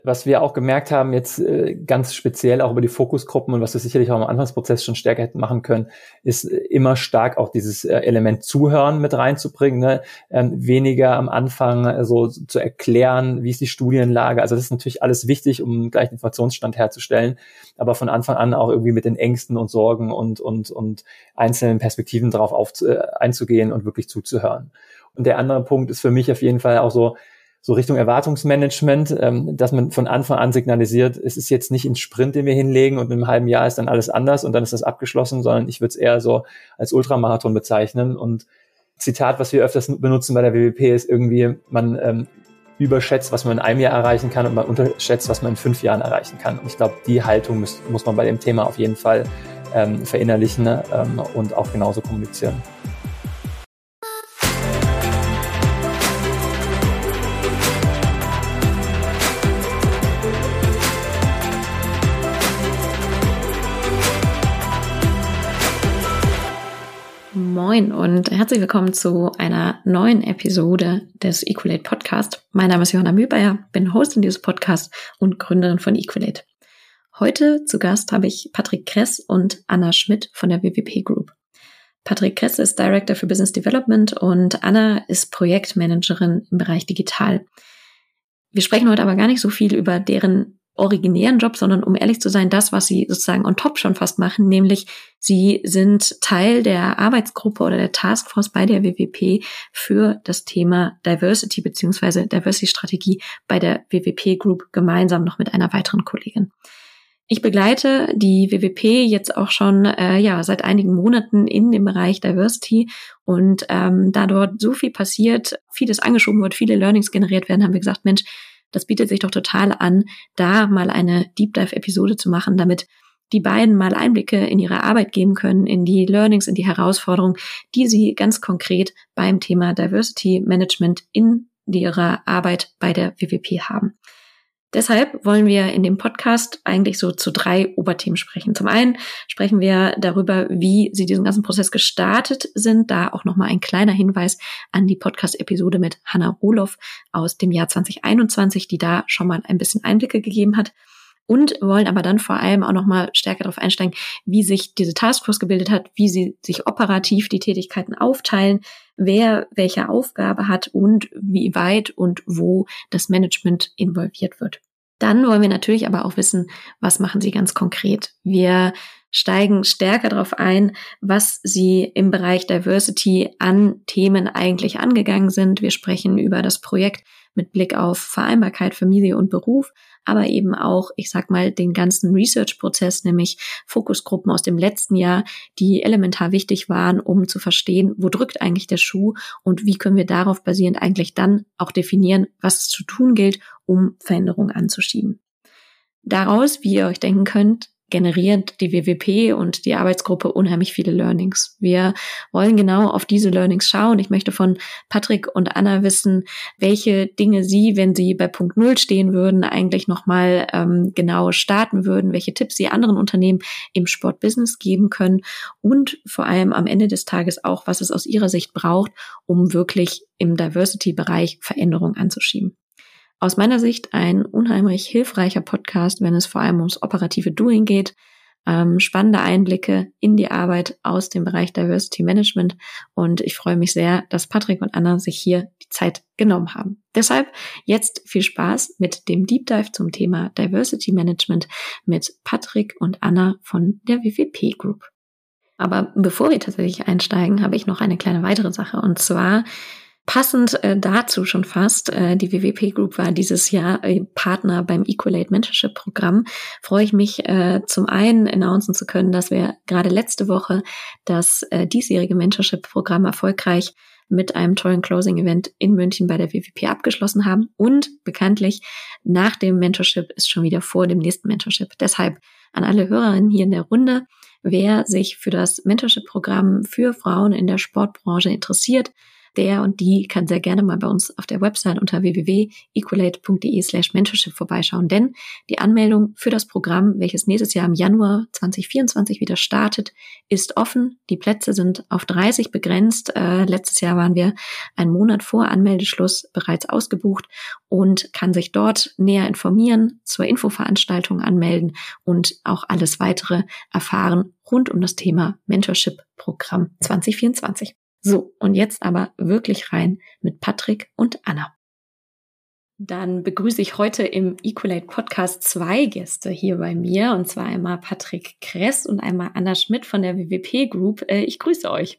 Was wir auch gemerkt haben, jetzt ganz speziell auch über die Fokusgruppen und was wir sicherlich auch im Anfangsprozess schon stärker hätten machen können, ist immer stark auch dieses Element Zuhören mit reinzubringen, ne? Weniger am Anfang so zu erklären, wie ist die Studienlage. Also das ist natürlich alles wichtig, um gleich den Informationsstand herzustellen, aber von Anfang an auch irgendwie mit den Ängsten und Sorgen und einzelnen Perspektiven darauf einzugehen und wirklich zuzuhören. Und der andere Punkt ist für mich auf jeden Fall auch so Richtung Erwartungsmanagement, dass man von Anfang an signalisiert, es ist jetzt nicht ein Sprint, den wir hinlegen und in einem halben Jahr ist dann alles anders und dann ist das abgeschlossen, sondern ich würde es eher so als Ultramarathon bezeichnen. Und Zitat, was wir öfters benutzen bei der WWP, ist irgendwie, man überschätzt, was man in einem Jahr erreichen kann und man unterschätzt, was man in 5 Jahren erreichen kann. Und ich glaube, die Haltung muss man bei dem Thema auf jeden Fall verinnerlichen und auch genauso kommunizieren. Moin und herzlich willkommen zu einer neuen Episode des Equalate Podcast. Mein Name ist Johanna Mühlbayer, bin Hostin dieses Podcasts und Gründerin von Equalate. Heute zu Gast habe ich Patrick Kress und Anna Schmidt von der WWP Group. Patrick Kress ist Director für Business Development und Anna ist Projektmanagerin im Bereich Digital. Wir sprechen heute aber gar nicht so viel über deren originären Job, sondern um ehrlich zu sein, das, was sie sozusagen on top schon fast machen, nämlich sie sind Teil der Arbeitsgruppe oder der Taskforce bei der WWP für das Thema Diversity bzw. Diversity-Strategie bei der WWP Group gemeinsam noch mit einer weiteren Kollegin. Ich begleite die WWP jetzt auch schon seit einigen Monaten in dem Bereich Diversity und da dort so viel passiert, vieles angeschoben wird, viele Learnings generiert werden, haben wir gesagt, Mensch, das bietet sich doch total an, da mal eine Deep Dive-Episode zu machen, damit die beiden mal Einblicke in ihre Arbeit geben können, in die Learnings, in die Herausforderungen, die sie ganz konkret beim Thema Diversity Management in ihrer Arbeit bei der WWP haben. Deshalb wollen wir in dem Podcast eigentlich so zu 3 Oberthemen sprechen. Zum einen sprechen wir darüber, wie sie diesen ganzen Prozess gestartet sind. Da auch nochmal ein kleiner Hinweis an die Podcast-Episode mit Hanna Rohloff aus dem Jahr 2021, die da schon mal ein bisschen Einblicke gegeben hat. Und wollen aber dann vor allem auch nochmal stärker darauf einsteigen, wie sich diese Taskforce gebildet hat, wie sie sich operativ die Tätigkeiten aufteilen, wer welche Aufgabe hat und wie weit und wo das Management involviert wird. Dann wollen wir natürlich aber auch wissen, was machen sie ganz konkret. Wir steigen stärker darauf ein, was sie im Bereich Diversity an Themen eigentlich angegangen sind. Wir sprechen über das Projekt mit Blick auf Vereinbarkeit, Familie und Beruf, aber eben auch, den ganzen Research-Prozess, nämlich Fokusgruppen aus dem letzten Jahr, die elementar wichtig waren, um zu verstehen, wo drückt eigentlich der Schuh und wie können wir darauf basierend eigentlich dann auch definieren, was es zu tun gilt, um Veränderungen anzuschieben. Daraus, wie ihr euch denken könnt, generiert die WWP und die Arbeitsgruppe unheimlich viele Learnings. Wir wollen genau auf diese Learnings schauen. Ich möchte von Patrick und Anna wissen, welche Dinge sie, wenn sie bei Punkt 0 stehen würden, eigentlich nochmal genau starten würden, welche Tipps sie anderen Unternehmen im Sportbusiness geben können und vor allem am Ende des Tages auch, was es aus ihrer Sicht braucht, um wirklich im Diversity-Bereich Veränderungen anzuschieben. Aus meiner Sicht ein unheimlich hilfreicher Podcast, wenn es vor allem ums operative Doing geht, spannende Einblicke in die Arbeit aus dem Bereich Diversity Management und ich freue mich sehr, dass Patrick und Anna sich hier die Zeit genommen haben. Deshalb jetzt viel Spaß mit dem Deep Dive zum Thema Diversity Management mit Patrick und Anna von der WWP Group. Aber bevor wir tatsächlich einsteigen, habe ich noch eine kleine weitere Sache und zwar passend dazu schon fast, die WWP Group war dieses Jahr Partner beim Equalate Mentorship Programm, freue ich mich zum einen announcen zu können, dass wir gerade letzte Woche das diesjährige Mentorship Programm erfolgreich mit einem tollen Closing-Event in München bei der WWP abgeschlossen haben und bekanntlich nach dem Mentorship ist schon wieder vor dem nächsten Mentorship. Deshalb an alle Hörerinnen hier in der Runde, wer sich für das Mentorship-Programm für Frauen in der Sportbranche interessiert, der und die kann sehr gerne mal bei uns auf der Website unter www.equalate.de/mentorship vorbeischauen, denn die Anmeldung für das Programm, welches nächstes Jahr im Januar 2024 wieder startet, ist offen. Die Plätze sind auf 30 begrenzt. Letztes Jahr waren wir einen Monat vor Anmeldeschluss bereits ausgebucht und kann sich dort näher informieren, zur Infoveranstaltung anmelden und auch alles weitere erfahren rund um das Thema Mentorship-Programm 2024. So, und jetzt aber wirklich rein mit Patrick und Anna. Dann begrüße ich heute im Equalate Podcast 2 Gäste hier bei mir, und zwar einmal Patrick Kress und einmal Anna Schmidt von der WWP Group. Ich grüße euch.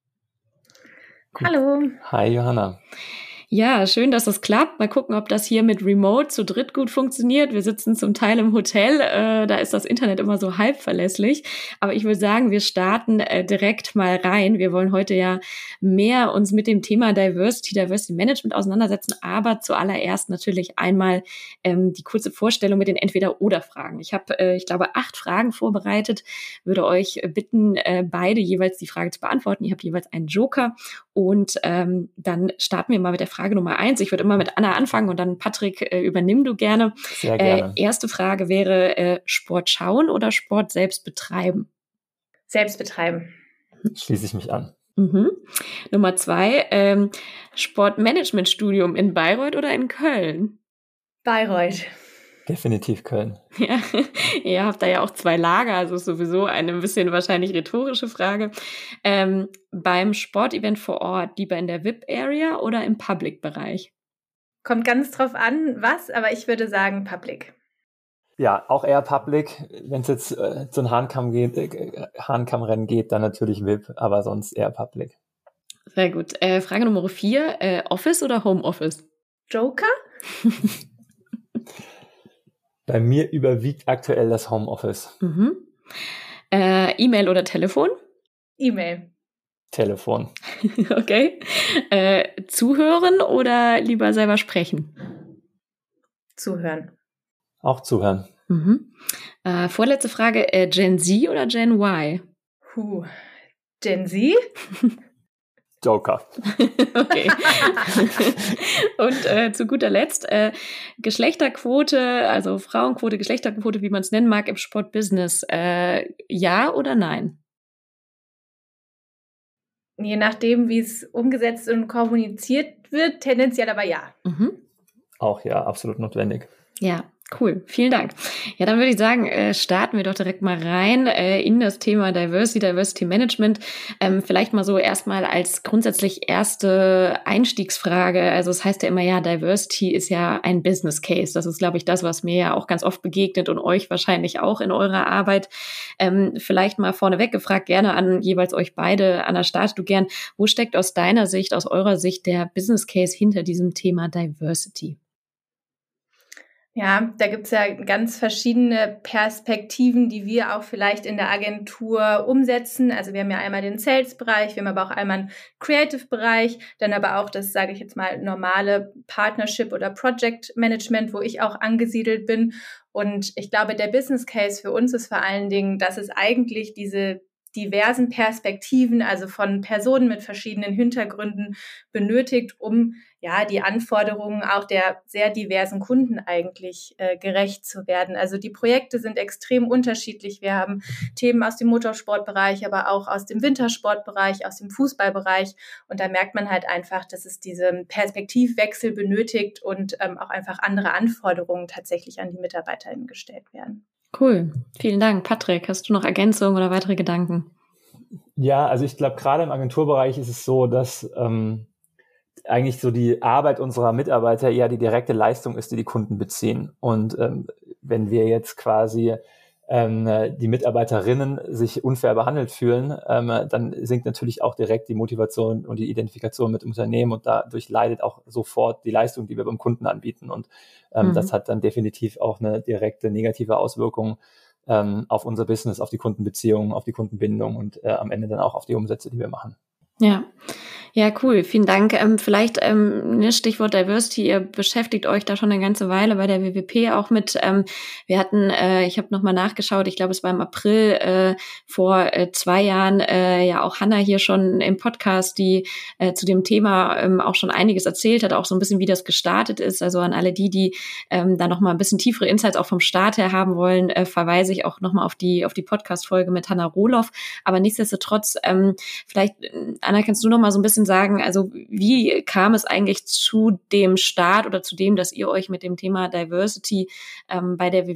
Hallo. Hi Johanna. Ja, schön, dass das klappt. Mal gucken, ob das hier mit Remote zu dritt gut funktioniert. Wir sitzen zum Teil im Hotel, da ist das Internet immer so halb verlässlich. Aber ich würde sagen, wir starten direkt mal rein. Wir wollen heute ja mehr uns mit dem Thema Diversity Management auseinandersetzen, aber zuallererst natürlich einmal die kurze Vorstellung mit den Entweder-oder-Fragen. Ich habe, ich glaube, 8 Fragen vorbereitet, würde euch bitten, beide jeweils die Frage zu beantworten. Ihr habt jeweils einen Joker und dann starten wir mal mit der Frage Nummer 1. Ich würde immer mit Anna anfangen und dann Patrick, übernimm du gerne. Sehr gerne. Erste Frage wäre, Sport schauen oder Sport selbst betreiben? Selbst betreiben. Schließe ich mich an. Mhm. Nummer 2, Sportmanagementstudium in Bayreuth oder in Köln? Bayreuth. Definitiv Köln. Ja, ihr habt da ja auch 2 Lager, also ist sowieso eine ein bisschen wahrscheinlich rhetorische Frage. Beim Sportevent vor Ort, lieber in der VIP-Area oder im Public-Bereich? Kommt ganz drauf an, was, aber ich würde sagen Public. Ja, auch eher Public. Wenn es jetzt zu einem Hahnkammrennen geht, dann natürlich VIP, aber sonst eher Public. Sehr gut. Frage Nummer 4, Office oder Homeoffice? Joker? Bei mir überwiegt aktuell das Homeoffice. Mhm. E-Mail oder Telefon? E-Mail. Telefon. Okay. Zuhören oder lieber selber sprechen? Zuhören. Auch zuhören. Mhm. Vorletzte Frage, Gen Z oder Gen Y? Gen Z? Joker. Okay. Und zu guter Letzt, Geschlechterquote, also Frauenquote, Geschlechterquote, wie man es nennen mag, im Sportbusiness, ja oder nein? Je nachdem, wie es umgesetzt und kommuniziert wird, tendenziell aber ja. Mhm. Auch ja, absolut notwendig. Ja, cool. Vielen Dank. Ja, dann würde ich sagen, starten wir doch direkt mal rein in das Thema Diversity Management. Vielleicht mal so erstmal als grundsätzlich erste Einstiegsfrage. Also es heißt ja immer, ja, Diversity ist ja ein Business Case. Das ist, glaube ich, das, was mir ja auch ganz oft begegnet und euch wahrscheinlich auch in eurer Arbeit. Vielleicht mal vorneweg gefragt, gerne an jeweils euch beide. Anna, startest du gern. Wo steckt aus deiner Sicht, aus eurer Sicht der Business Case hinter diesem Thema Diversity? Ja, da gibt's ja ganz verschiedene Perspektiven, die wir auch vielleicht in der Agentur umsetzen. Also wir haben ja einmal den Sales-Bereich, wir haben aber auch einmal einen Creative-Bereich, dann aber auch das, sage ich jetzt mal, normale Partnership- oder Project-Management, wo ich auch angesiedelt bin. Und ich glaube, der Business Case für uns ist vor allen Dingen, dass es eigentlich diese diversen Perspektiven, also von Personen mit verschiedenen Hintergründen benötigt, um ja die Anforderungen auch der sehr diversen Kunden eigentlich gerecht zu werden. Also die Projekte sind extrem unterschiedlich. Wir haben Themen aus dem Motorsportbereich, aber auch aus dem Wintersportbereich, aus dem Fußballbereich. Und da merkt man halt einfach, dass es diesen Perspektivwechsel benötigt und auch einfach andere Anforderungen tatsächlich an die MitarbeiterInnen gestellt werden. Cool. Vielen Dank. Patrick, hast du noch Ergänzungen oder weitere Gedanken? Ja, also ich glaube, gerade im Agenturbereich ist es so, dass eigentlich so die Arbeit unserer Mitarbeiter eher die direkte Leistung ist, die die Kunden beziehen. Und wenn wir jetzt quasi die Mitarbeiterinnen sich unfair behandelt fühlen, dann sinkt natürlich auch direkt die Motivation und die Identifikation mit dem Unternehmen und dadurch leidet auch sofort die Leistung, die wir beim Kunden anbieten. Und das hat dann definitiv auch eine direkte negative Auswirkung auf unser Business, auf die Kundenbeziehungen, auf die Kundenbindung und am Ende dann auch auf die Umsätze, die wir machen. Ja. Ja, cool. Vielen Dank. Vielleicht Stichwort Diversity. Ihr beschäftigt euch da schon eine ganze Weile bei der WWP auch mit. Wir hatten, ich habe nochmal nachgeschaut, ich glaube, es war im April vor 2 Jahren, ja auch Hannah hier schon im Podcast, die zu dem Thema auch schon einiges erzählt hat, auch so ein bisschen, wie das gestartet ist. Also an alle die da nochmal ein bisschen tiefere Insights auch vom Start her haben wollen, verweise ich auch nochmal auf die Podcast-Folge mit Hannah Rohloff. Aber nichtsdestotrotz, vielleicht, Anna, kannst du nochmal so ein bisschen sagen, also wie kam es eigentlich zu dem Start oder zu dem, dass ihr euch mit dem Thema Diversity bei der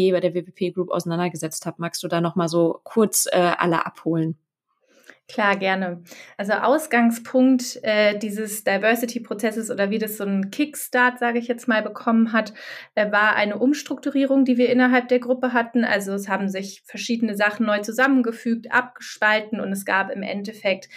WWP Group auseinandergesetzt habt? Magst du da nochmal so kurz alle abholen? Klar, gerne. Also Ausgangspunkt dieses Diversity-Prozesses oder wie das so einen Kickstart, sage ich jetzt mal, bekommen hat, war eine Umstrukturierung, die wir innerhalb der Gruppe hatten. Also es haben sich verschiedene Sachen neu zusammengefügt, abgespalten und es gab im Endeffekt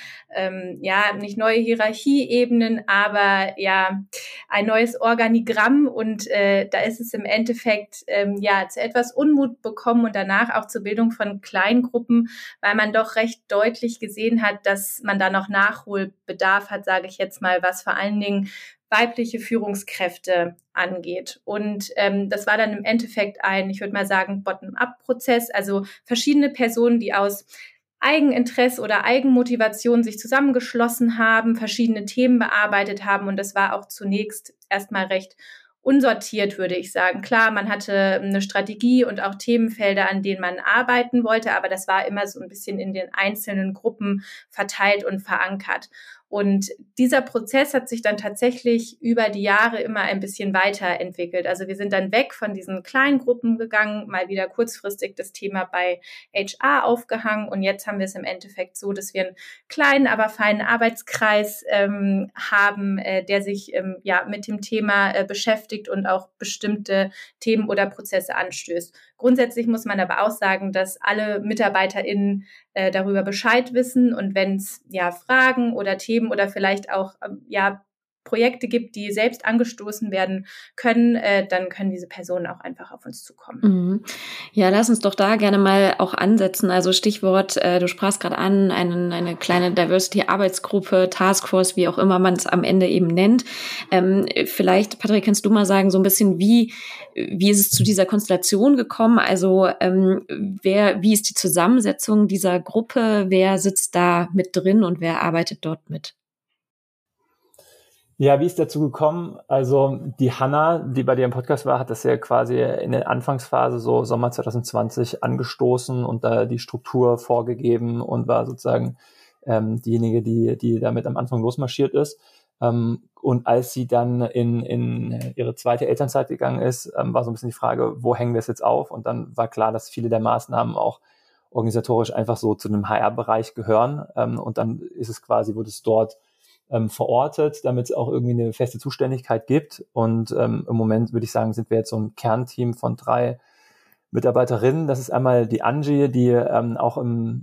nicht neue Hierarchieebenen, aber ja ein neues Organigramm und da ist es im Endeffekt zu etwas Unmut bekommen und danach auch zur Bildung von Kleingruppen, weil man doch recht deutlich gesehen hat, dass man da noch Nachholbedarf hat, sage ich jetzt mal, was vor allen Dingen weibliche Führungskräfte angeht. Und das war dann im Endeffekt ein, ich würde mal sagen, Bottom-up-Prozess, also verschiedene Personen, die aus Eigeninteresse oder Eigenmotivation sich zusammengeschlossen haben, verschiedene Themen bearbeitet haben und das war auch zunächst erstmal recht unsortiert, würde ich sagen. Klar, man hatte eine Strategie und auch Themenfelder, an denen man arbeiten wollte, aber das war immer so ein bisschen in den einzelnen Gruppen verteilt und verankert. Und dieser Prozess hat sich dann tatsächlich über die Jahre immer ein bisschen weiterentwickelt. Also wir sind dann weg von diesen kleinen Gruppen gegangen, mal wieder kurzfristig das Thema bei HR aufgehangen und jetzt haben wir es im Endeffekt so, dass wir einen kleinen, aber feinen Arbeitskreis haben, der sich mit dem Thema beschäftigt und auch bestimmte Themen oder Prozesse anstößt. Grundsätzlich muss man aber auch sagen, dass alle MitarbeiterInnen darüber Bescheid wissen und wenn es Fragen oder Themen oder vielleicht auch Projekte gibt, die selbst angestoßen werden können, dann können diese Personen auch einfach auf uns zukommen. Mhm. Ja, lass uns doch da gerne mal auch ansetzen. Also Stichwort, du sprachst gerade an, eine kleine Diversity-Arbeitsgruppe, Taskforce, wie auch immer man es am Ende eben nennt. Vielleicht, Patrick, kannst du mal sagen, so ein bisschen, wie ist es zu dieser Konstellation gekommen? Also wie ist die Zusammensetzung dieser Gruppe? Wer sitzt da mit drin und wer arbeitet dort mit? Ja, wie ist dazu gekommen? Also die Hannah, die bei dir im Podcast war, hat das ja quasi in der Anfangsphase so Sommer 2020 angestoßen und da die Struktur vorgegeben und war sozusagen diejenige, die damit am Anfang losmarschiert ist. Und als sie dann in ihre zweite Elternzeit gegangen ist, war so ein bisschen die Frage, wo hängen wir es jetzt auf? Und dann war klar, dass viele der Maßnahmen auch organisatorisch einfach so zu einem HR-Bereich gehören. Und dann ist es quasi, wurde es dort verortet, damit es auch irgendwie eine feste Zuständigkeit gibt. Und im Moment würde ich sagen, sind wir jetzt so ein Kernteam von 3 Mitarbeiterinnen. Das ist einmal die Angie, die auch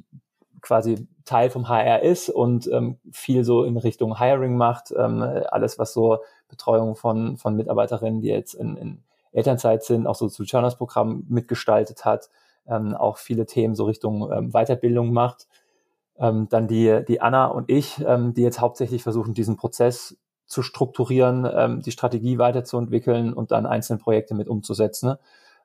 quasi Teil vom HR ist und viel so in Richtung Hiring macht. Alles, was so Betreuung von Mitarbeiterinnen, die jetzt in Elternzeit sind, auch so zu Turners-Programm mitgestaltet hat, auch viele Themen so Richtung Weiterbildung macht. Dann die Anna und ich, die jetzt hauptsächlich versuchen, diesen Prozess zu strukturieren, die Strategie weiterzuentwickeln und dann einzelne Projekte mit umzusetzen.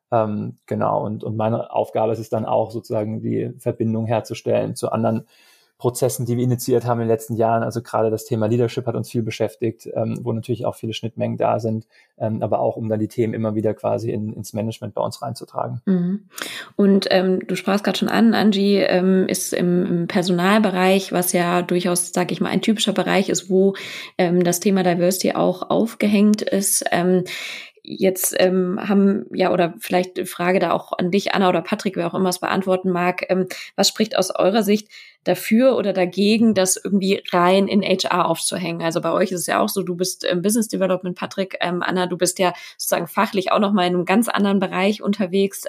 Genau, und meine Aufgabe ist es dann auch sozusagen, die Verbindung herzustellen zu anderen Prozessen, die wir initiiert haben in den letzten Jahren. Also gerade das Thema Leadership hat uns viel beschäftigt, wo natürlich auch viele Schnittmengen da sind, aber auch um dann die Themen immer wieder quasi ins Management bei uns reinzutragen. Mhm. Und du sprachst gerade schon an, Angie ist im Personalbereich, was ja durchaus, sage ich mal, ein typischer Bereich ist, wo das Thema Diversity auch aufgehängt ist. Jetzt oder vielleicht die Frage da auch an dich, Anna oder Patrick, wer auch immer es beantworten mag, was spricht aus eurer Sicht dafür oder dagegen, das irgendwie rein in HR aufzuhängen? Also bei euch ist es ja auch so, du bist im Business Development, Patrick, Anna, du bist ja sozusagen fachlich auch nochmal in einem ganz anderen Bereich unterwegs.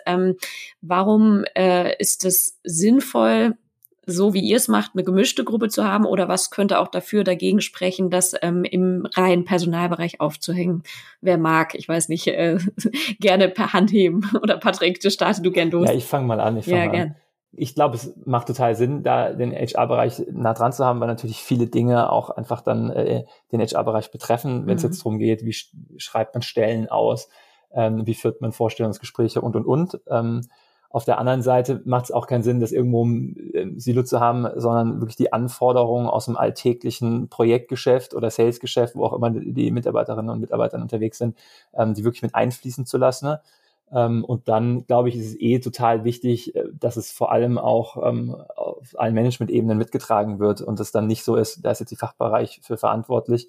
Warum ist es sinnvoll, so wie ihr es macht, eine gemischte Gruppe zu haben, oder was könnte auch dagegen sprechen, das im reinen Personalbereich aufzuhängen? Wer mag, ich weiß nicht, gerne per Hand heben. Oder Patrick, starte du gern los. Ja, ich fange mal an. ich glaube, es macht total Sinn, da den HR-Bereich nah dran zu haben, weil natürlich viele Dinge auch einfach dann den HR-Bereich betreffen, wenn es jetzt darum geht, wie schreibt man Stellen aus, wie führt man Vorstellungsgespräche und. Auf der anderen Seite macht es auch keinen Sinn, das irgendwo im Silo zu haben, sondern wirklich die Anforderungen aus dem alltäglichen Projektgeschäft oder Salesgeschäft, wo auch immer die Mitarbeiterinnen und Mitarbeiter unterwegs sind, die wirklich mit einfließen zu lassen. Ne? Und dann, glaube ich, ist es total wichtig, dass es vor allem auch auf allen Management-Ebenen mitgetragen wird und es dann nicht so ist, da ist jetzt die Fachbereich für verantwortlich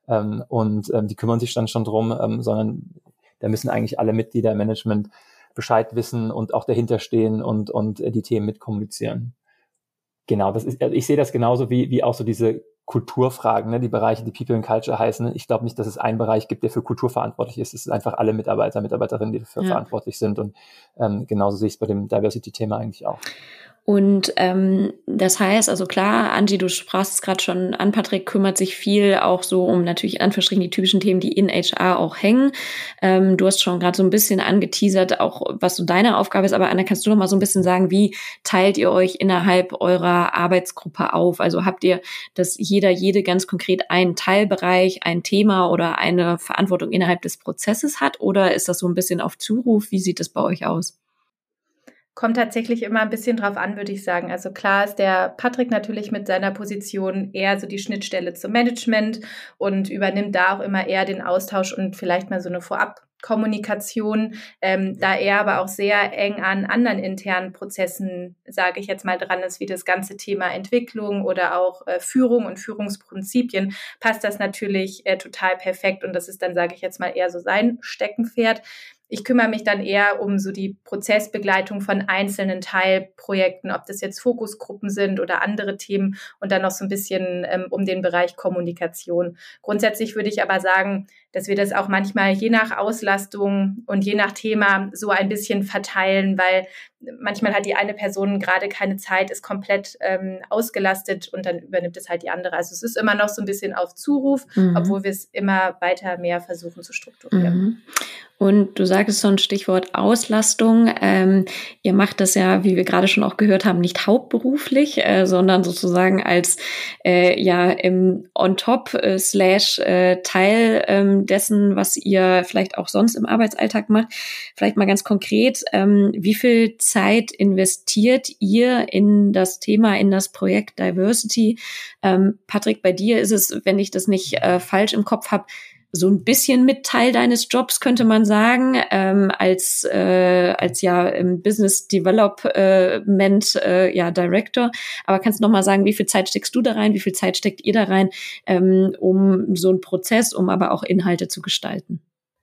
die kümmern sich dann schon drum, sondern da müssen eigentlich alle Mitglieder im Management Bescheid wissen und auch dahinter stehen und die Themen mitkommunizieren. Genau, das ist, also ich sehe das genauso wie auch so diese Kulturfragen, ne, die Bereiche, die People and Culture heißen. Ich glaube nicht, dass es einen Bereich gibt, der für Kultur verantwortlich ist. Es sind einfach alle Mitarbeiter, Mitarbeiterinnen, die dafür verantwortlich sind. Und genauso sehe ich es bei dem Diversity-Thema eigentlich auch. Und das heißt, also klar, Angie, du sprachst es gerade schon an, Patrick kümmert sich viel auch so um natürlich in Anführungsstrichen die typischen Themen, die in HR auch hängen. Du hast schon gerade so ein bisschen angeteasert, auch was so deine Aufgabe ist, aber Anna, kannst du noch mal so ein bisschen sagen, wie teilt ihr euch innerhalb eurer Arbeitsgruppe auf? Also habt ihr, dass jede ganz konkret einen Teilbereich, ein Thema oder eine Verantwortung innerhalb des Prozesses hat, oder ist das so ein bisschen auf Zuruf? Wie sieht das bei euch aus? Kommt tatsächlich immer ein bisschen drauf an, würde ich sagen. Also klar ist der Patrick natürlich mit seiner Position eher so die Schnittstelle zum Management und übernimmt da auch immer eher den Austausch und vielleicht mal so eine Vorabkommunikation, da er aber auch sehr eng an anderen internen Prozessen, sage ich jetzt mal, dran ist, wie das ganze Thema Entwicklung oder auch Führung und Führungsprinzipien, passt das natürlich total perfekt und das ist dann, sage ich jetzt mal, eher so sein Steckenpferd. Ich kümmere mich dann eher um so die Prozessbegleitung von einzelnen Teilprojekten, ob das jetzt Fokusgruppen sind oder andere Themen und dann noch so ein bisschen um den Bereich Kommunikation. Grundsätzlich würde ich aber sagen, dass wir das auch manchmal je nach Auslastung und je nach Thema so ein bisschen verteilen, weil manchmal hat die eine Person gerade keine Zeit, ist komplett ausgelastet und dann übernimmt es halt die andere. Also es ist immer noch so ein bisschen auf Zuruf, obwohl wir es immer weiter mehr versuchen zu strukturieren. Und du sagst so ein Stichwort Auslastung. Ihr macht das ja, wie wir gerade schon auch gehört haben, nicht hauptberuflich, sondern sozusagen als im On-Top / Teil dessen, was ihr vielleicht auch sonst im Arbeitsalltag macht. Vielleicht mal ganz konkret, wie viel Zeit investiert ihr in das Thema, in das Projekt Diversity? Patrick, bei dir ist es, wenn ich das nicht falsch im Kopf habe, so ein bisschen mit Teil deines Jobs, könnte man sagen, als im Business Development Director. Aber kannst du noch mal sagen, wie viel Zeit steckst du da rein, wie viel Zeit steckt ihr da rein, um so einen Prozess, um aber auch Inhalte zu gestalten?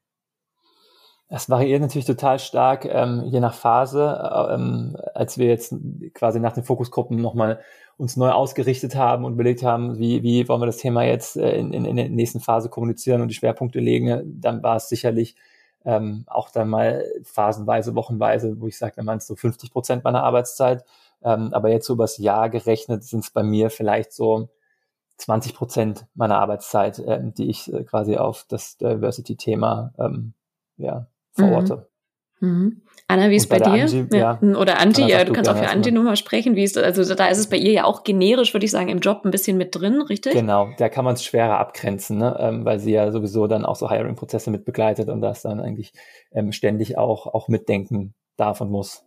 Das variiert natürlich total stark, je nach Phase. Als wir jetzt quasi nach den Fokusgruppen nochmal uns neu ausgerichtet haben und überlegt haben, wie wollen wir das Thema jetzt in der nächsten Phase kommunizieren und die Schwerpunkte legen, dann war es sicherlich auch dann mal phasenweise, wochenweise, wo ich sage, dann waren es so 50% meiner Arbeitszeit. Aber jetzt so übers Jahr gerechnet sind es bei mir vielleicht so 20% meiner Arbeitszeit, die ich quasi auf das Diversity-Thema verorte. Anna, wie ist bei dir? Angie, Oder Angie, du kannst auch für Angie nochmal nochmal sprechen. Also da ist es bei ihr ja auch generisch, würde ich sagen, im Job ein bisschen mit drin, richtig? Genau, da kann man es schwerer abgrenzen, ne? Weil sie ja sowieso dann auch so Hiring-Prozesse mit begleitet und das dann eigentlich ständig auch mitdenken darf und muss.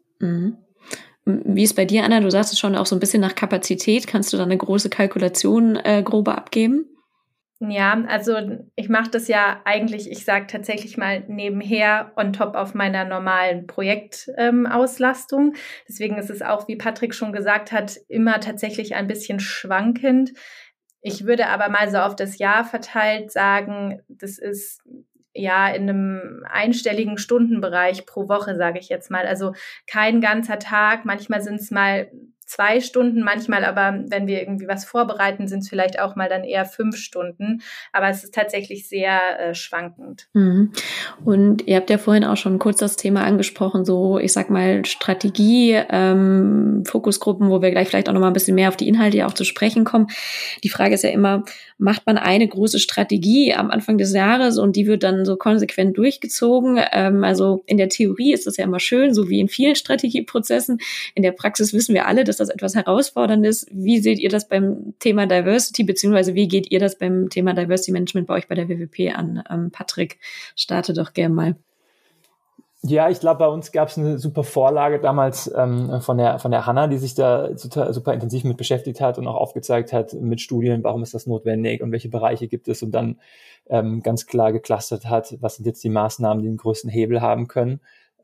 Wie ist bei dir, Anna? Du sagst es schon auch so ein bisschen nach Kapazität. Kannst du da eine große Kalkulation grobe abgeben? Ja, also ich mache das ja eigentlich, ich sage tatsächlich mal nebenher on top auf meiner normalen Projektauslastung. Deswegen ist es auch, wie Patrick schon gesagt hat, immer tatsächlich ein bisschen schwankend. Ich würde aber mal so auf das Jahr verteilt sagen, das ist ja in einem einstelligen Stundenbereich pro Woche, sage ich jetzt mal. Also kein ganzer Tag, manchmal sind es mal 2 Stunden, manchmal aber, wenn wir irgendwie was vorbereiten, sind es vielleicht auch mal dann eher 5 Stunden. Aber es ist tatsächlich sehr schwankend. Und ihr habt ja vorhin auch schon kurz das Thema angesprochen, so ich sag mal Strategie, Fokusgruppen, wo wir gleich vielleicht auch noch mal ein bisschen mehr auf die Inhalte ja auch zu sprechen kommen. Die Frage ist ja immer, macht man eine große Strategie am Anfang des Jahres und die wird dann so konsequent durchgezogen. Also in der Theorie ist das ja immer schön, so wie in vielen Strategieprozessen. In der Praxis wissen wir alle, dass das etwas herausfordernd ist. Wie seht ihr das beim Thema Diversity, beziehungsweise wie geht ihr das beim Thema Diversity Management bei euch bei der WWP an? Patrick, starte doch gerne mal. Ja, ich glaube, bei uns gab es eine super Vorlage damals von der Hanna, die sich da super intensiv mit beschäftigt hat und auch aufgezeigt hat mit Studien, warum ist das notwendig und welche Bereiche gibt es und dann ganz klar geclustert hat, was sind jetzt die Maßnahmen, die den größten Hebel haben können.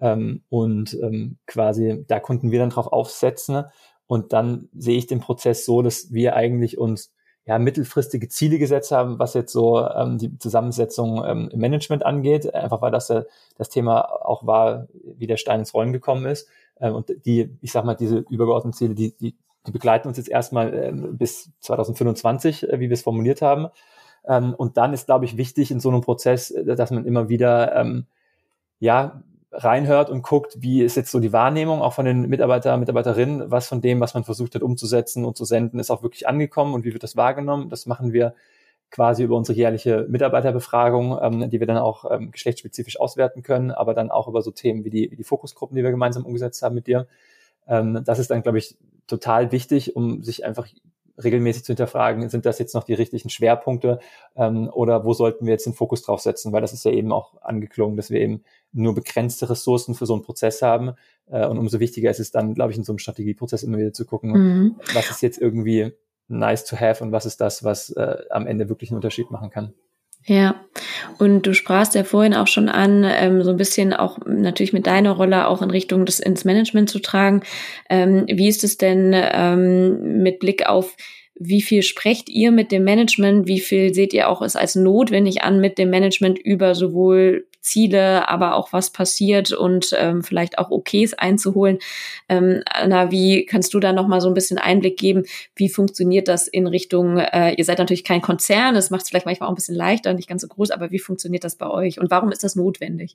Quasi da konnten wir dann drauf aufsetzen. Und dann sehe ich den Prozess so, dass wir eigentlich uns mittelfristige Ziele gesetzt haben, was jetzt so die Zusammensetzung im Management angeht, einfach weil das das Thema auch war, wie der Stein ins Rollen gekommen ist. Und diese übergeordneten Ziele, die begleiten uns jetzt erstmal bis 2025, wie wir es formuliert haben. Und dann ist, glaube ich, wichtig in so einem Prozess, dass man immer wieder reinhört und guckt, wie ist jetzt so die Wahrnehmung auch von den Mitarbeiterinnen, was von dem, was man versucht hat umzusetzen und zu senden, ist auch wirklich angekommen und wie wird das wahrgenommen. Das machen wir quasi über unsere jährliche Mitarbeiterbefragung, die wir dann auch geschlechtsspezifisch auswerten können, aber dann auch über so Themen wie die Fokusgruppen, die wir gemeinsam umgesetzt haben mit dir. Das ist dann, glaube ich, total wichtig, um sich einfach regelmäßig zu hinterfragen, sind das jetzt noch die richtigen Schwerpunkte oder wo sollten wir jetzt den Fokus drauf setzen, weil das ist ja eben auch angeklungen, dass wir eben nur begrenzte Ressourcen für so einen Prozess haben und umso wichtiger ist es dann, glaube ich, in so einem Strategieprozess immer wieder zu gucken, was ist jetzt irgendwie nice to have und was ist das, was am Ende wirklich einen Unterschied machen kann. Ja, und du sprachst ja vorhin auch schon an, so ein bisschen auch natürlich mit deiner Rolle auch in Richtung des ins Management zu tragen. Wie ist es denn mit Blick auf, wie viel sprecht ihr mit dem Management? Wie viel seht ihr auch es als notwendig an, mit dem Management über sowohl Ziele, aber auch was passiert und vielleicht auch Okays einzuholen? Anna, wie kannst du da nochmal so ein bisschen Einblick geben? Wie funktioniert das in Richtung, ihr seid natürlich kein Konzern, das macht es vielleicht manchmal auch ein bisschen leichter, nicht ganz so groß, aber wie funktioniert das bei euch und warum ist das notwendig?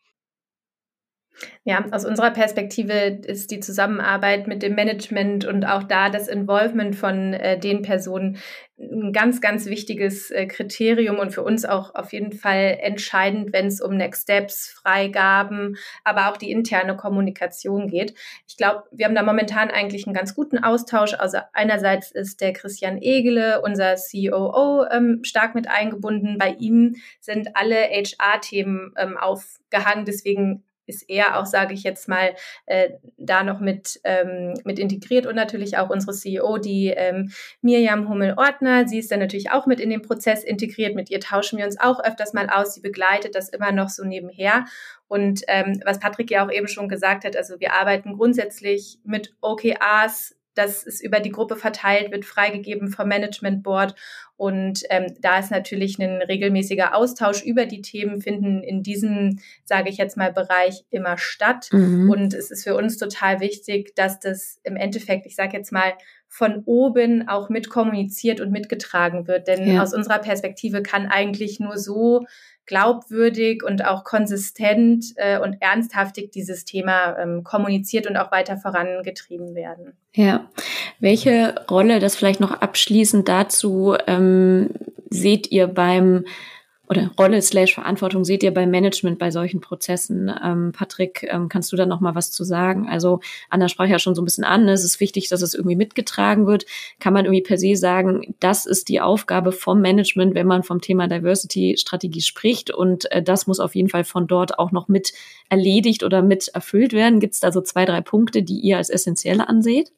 Ja, aus unserer Perspektive ist die Zusammenarbeit mit dem Management und auch da das Involvement von den Personen ein ganz, ganz wichtiges Kriterium und für uns auch auf jeden Fall entscheidend, wenn es um Next Steps, Freigaben, aber auch die interne Kommunikation geht. Ich glaube, wir haben da momentan eigentlich einen ganz guten Austausch. Also einerseits ist der Christian Egele, unser COO, stark mit eingebunden. Bei ihm sind alle HR-Themen aufgehangen, deswegen ist er auch, sage ich jetzt mal, da noch mit integriert und natürlich auch unsere CEO, die Mirjam Hummel-Ortner, sie ist dann natürlich auch mit in den Prozess integriert, mit ihr tauschen wir uns auch öfters mal aus, sie begleitet das immer noch so nebenher und was Patrick ja auch eben schon gesagt hat, also wir arbeiten grundsätzlich mit OKRs, das ist über die Gruppe verteilt, wird freigegeben vom Management Board und da ist natürlich ein regelmäßiger Austausch über die Themen finden in diesem, sage ich jetzt mal, Bereich immer statt. Und es ist für uns total wichtig, dass das im Endeffekt, ich sage jetzt mal, von oben auch mit kommuniziert und mitgetragen wird. Denn aus unserer Perspektive kann eigentlich nur so glaubwürdig und auch konsistent und ernsthaftig dieses Thema kommuniziert und auch weiter vorangetrieben werden. Ja, welche Rolle, das vielleicht noch abschließend dazu, seht ihr oder Rolle/Verantwortung seht ihr beim Management bei solchen Prozessen? Patrick, kannst du da noch mal was zu sagen? Also Anna sprach ja schon so ein bisschen an, es ist wichtig, dass es irgendwie mitgetragen wird. Kann man irgendwie per se sagen, das ist die Aufgabe vom Management, wenn man vom Thema Diversity-Strategie spricht und das muss auf jeden Fall von dort auch noch mit erledigt oder mit erfüllt werden? Gibt es da so 2, 3 Punkte, die ihr als essentiell anseht?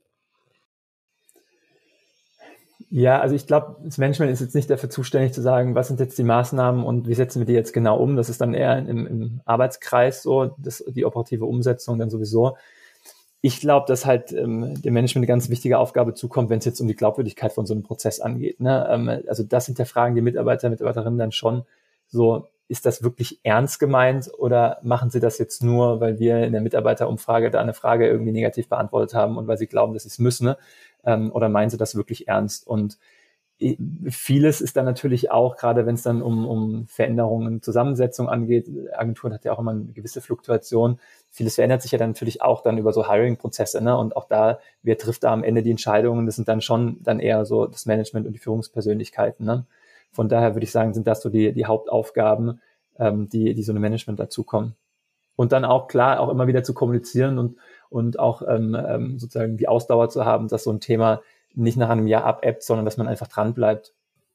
Ja, also ich glaube, das Management ist jetzt nicht dafür zuständig zu sagen, was sind jetzt die Maßnahmen und wie setzen wir die jetzt genau um. Das ist dann eher im Arbeitskreis so, die operative Umsetzung dann sowieso. Ich glaube, dass halt dem Management eine ganz wichtige Aufgabe zukommt, wenn es jetzt um die Glaubwürdigkeit von so einem Prozess angeht. Ne? Also das hinterfragen die Mitarbeiterinnen dann schon so, ist das wirklich ernst gemeint oder machen sie das jetzt nur, weil wir in der Mitarbeiterumfrage da eine Frage irgendwie negativ beantwortet haben und weil sie glauben, dass sie es müssen, ne? Oder meinen sie das wirklich ernst? Und vieles ist dann natürlich auch, gerade wenn es dann um Veränderungen in Zusammensetzung angeht, Agenturen hat ja auch immer eine gewisse Fluktuation, vieles verändert sich ja dann natürlich auch dann über so Hiring-Prozesse, ne? Und auch da, wer trifft da am Ende die Entscheidungen, das sind dann schon dann eher so das Management und die Führungspersönlichkeiten, ne? Von daher würde ich sagen, sind das so die Hauptaufgaben, die so einem Management dazukommen. Und dann auch klar, auch immer wieder zu kommunizieren und auch sozusagen die Ausdauer zu haben, dass so ein Thema nicht nach einem Jahr abebbt, sondern dass man einfach dran bleibt.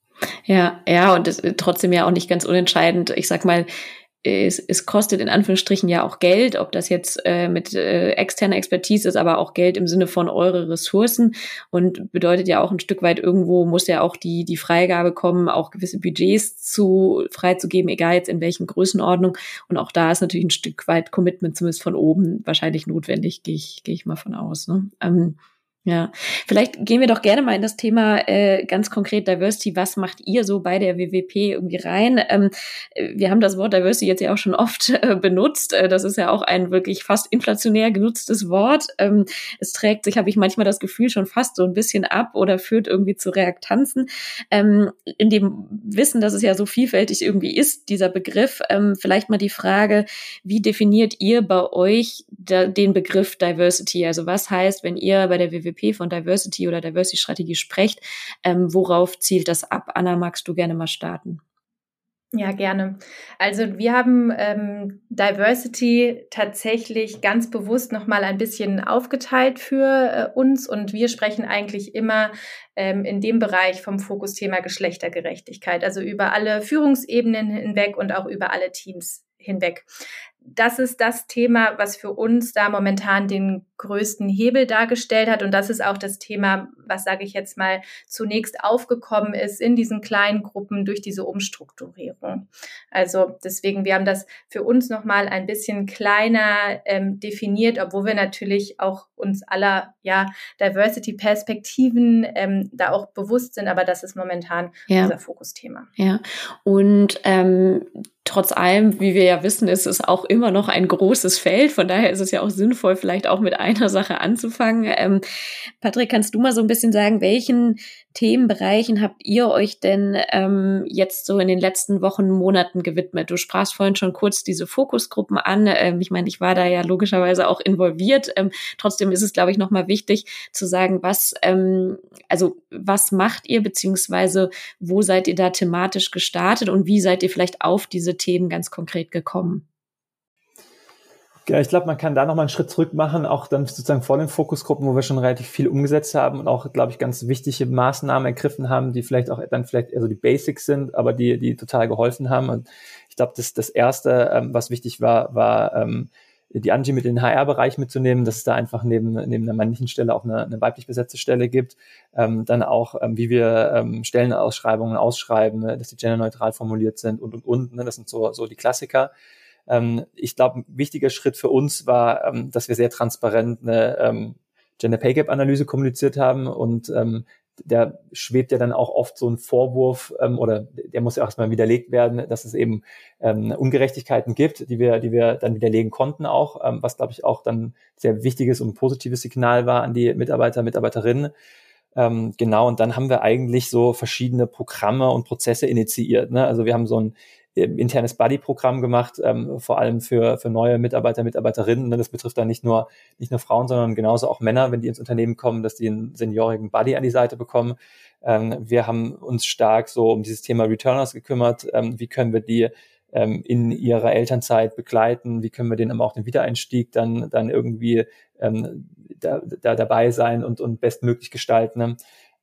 Ja, und das ist trotzdem ja auch nicht ganz unentscheidend. Ich sag mal, es kostet in Anführungsstrichen ja auch Geld, ob das jetzt mit externer Expertise ist, aber auch Geld im Sinne von eure Ressourcen und bedeutet ja auch ein Stück weit irgendwo muss ja auch die Freigabe kommen, auch gewisse Budgets freizugeben, egal jetzt in welchen Größenordnung. Und auch da ist natürlich ein Stück weit Commitment zumindest von oben wahrscheinlich notwendig, gehe ich mal von aus. Ne? Ja, vielleicht gehen wir doch gerne mal in das Thema ganz konkret Diversity. Was macht ihr so bei der WWP irgendwie rein? Wir haben das Wort Diversity jetzt ja auch schon oft benutzt. Das ist ja auch ein wirklich fast inflationär genutztes Wort. Es trägt sich, habe ich manchmal das Gefühl, schon fast so ein bisschen ab oder führt irgendwie zu Reaktanzen. In dem Wissen, dass es ja so vielfältig irgendwie ist, dieser Begriff, vielleicht mal die Frage, wie definiert ihr bei euch den Begriff Diversity? Also was heißt, wenn ihr bei der WWP von Diversity oder Diversity-Strategie sprecht, worauf zielt das ab? Anna, magst du gerne mal starten? Ja, gerne. Also wir haben Diversity tatsächlich ganz bewusst nochmal ein bisschen aufgeteilt für uns und wir sprechen eigentlich immer in dem Bereich vom Fokusthema Geschlechtergerechtigkeit, also über alle Führungsebenen hinweg und auch über alle Teams hinweg. Das ist das Thema, was für uns da momentan den größten Hebel dargestellt hat. Und das ist auch das Thema, was, sage ich jetzt mal, zunächst aufgekommen ist in diesen kleinen Gruppen durch diese Umstrukturierung. Also deswegen, wir haben das für uns nochmal ein bisschen kleiner definiert, obwohl wir natürlich auch uns aller Diversity-Perspektiven da auch bewusst sind. Aber das ist momentan unser Fokusthema. Ja, und trotz allem, wie wir ja wissen, ist es auch immer noch ein großes Feld. Von daher ist es ja auch sinnvoll, vielleicht auch mit einer Sache anzufangen. Patrick, kannst du mal so ein bisschen sagen, welchen Themenbereichen habt ihr euch denn jetzt so in den letzten Wochen, Monaten gewidmet? Du sprachst vorhin schon kurz diese Fokusgruppen an. Ich meine, ich war da ja logischerweise auch involviert. Trotzdem ist es, glaube ich, nochmal wichtig zu sagen, was macht ihr, beziehungsweise wo seid ihr da thematisch gestartet und wie seid ihr vielleicht auf diese Themen ganz konkret gekommen? Ja, ich glaube, man kann da nochmal einen Schritt zurück machen, auch dann sozusagen vor den Fokusgruppen, wo wir schon relativ viel umgesetzt haben und auch, glaube ich, ganz wichtige Maßnahmen ergriffen haben, die vielleicht eher so die Basics sind, aber die total geholfen haben. Und ich glaube, das Erste, was wichtig war die Angie mit in den HR-Bereich mitzunehmen, dass es da einfach neben einer männlichen Stelle auch eine weiblich besetzte Stelle gibt. Dann auch, wie wir Stellenausschreibungen ausschreiben, dass die genderneutral formuliert sind und. Ne, das sind so die Klassiker. Ich glaube, ein wichtiger Schritt für uns war, dass wir sehr transparent eine Gender Pay Gap Analyse kommuniziert haben und da schwebt ja dann auch oft so ein Vorwurf oder der muss ja auch erstmal widerlegt werden, dass es eben Ungerechtigkeiten gibt, die wir dann widerlegen konnten auch, was glaube ich auch dann sehr wichtiges und positives Signal war an die Mitarbeiterinnen. Genau, und dann haben wir eigentlich so verschiedene Programme und Prozesse initiiert. Ne? Also wir haben so ein internes Buddy-Programm gemacht, vor allem für neue Mitarbeiterinnen. Das betrifft dann nicht nur Frauen, sondern genauso auch Männer, wenn die ins Unternehmen kommen, dass die einen seniorigen Buddy an die Seite bekommen. Wir haben uns stark so um dieses Thema Returners gekümmert. Wie können wir die in ihrer Elternzeit begleiten? Wie können wir denen aber auch den Wiedereinstieg dann irgendwie da dabei sein und bestmöglich gestalten?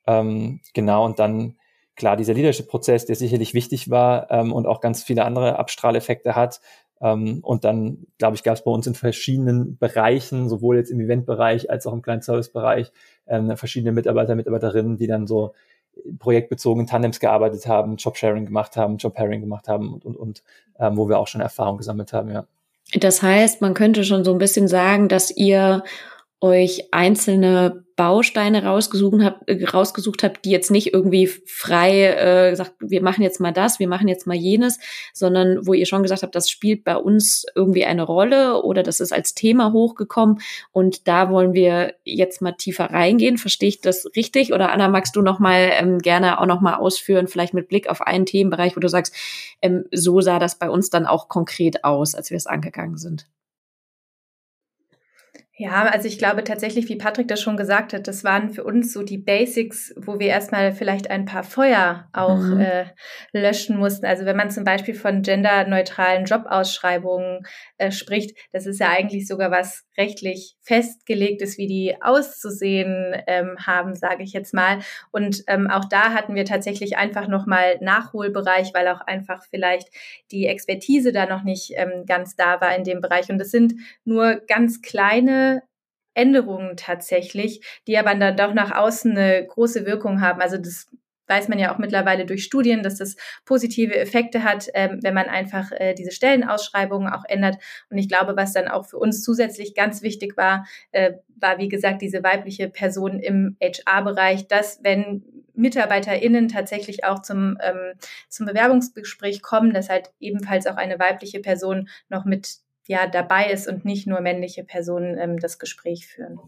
Genau, und dann klar, dieser Leadership-Prozess, der sicherlich wichtig war und auch ganz viele andere Abstrahleffekte hat. Und dann, glaube ich, gab es bei uns in verschiedenen Bereichen, sowohl jetzt im Eventbereich als auch im kleinen Servicebereich, verschiedene Mitarbeiterinnen, die dann so projektbezogen in Tandems gearbeitet haben, Jobsharing gemacht haben, Jobpairing gemacht haben und wo wir auch schon Erfahrung gesammelt haben, ja. Das heißt, man könnte schon so ein bisschen sagen, dass ihr euch einzelne Bausteine rausgesucht habt, die jetzt nicht irgendwie frei sagt, wir machen jetzt mal das, wir machen jetzt mal jenes, sondern wo ihr schon gesagt habt, das spielt bei uns irgendwie eine Rolle oder das ist als Thema hochgekommen und da wollen wir jetzt mal tiefer reingehen. Verstehe ich das richtig? Oder Anna, magst du noch mal gerne auch noch mal ausführen, vielleicht mit Blick auf einen Themenbereich, wo du sagst, so sah das bei uns dann auch konkret aus, als wir es angegangen sind? Ja, also ich glaube tatsächlich, wie Patrick das schon gesagt hat, das waren für uns so die Basics, wo wir erstmal vielleicht ein paar Feuer auch löschen mussten. Also wenn man zum Beispiel von genderneutralen Jobausschreibungen spricht, das ist ja eigentlich sogar was rechtlich festgelegtes, wie die auszusehen haben, sage ich jetzt mal. Und auch da hatten wir tatsächlich einfach nochmal Nachholbereich, weil auch einfach vielleicht die Expertise da noch nicht ganz da war in dem Bereich. Und es sind nur ganz kleine Änderungen tatsächlich, die aber dann doch nach außen eine große Wirkung haben. Also das weiß man ja auch mittlerweile durch Studien, dass das positive Effekte hat, wenn man einfach diese Stellenausschreibungen auch ändert. Und ich glaube, was dann auch für uns zusätzlich ganz wichtig war, war, wie gesagt, diese weibliche Person im HR-Bereich, dass wenn MitarbeiterInnen tatsächlich auch zum Bewerbungsgespräch kommen, dass halt ebenfalls auch eine weibliche Person noch mit dabei ist und nicht nur männliche Personen das Gespräch führen.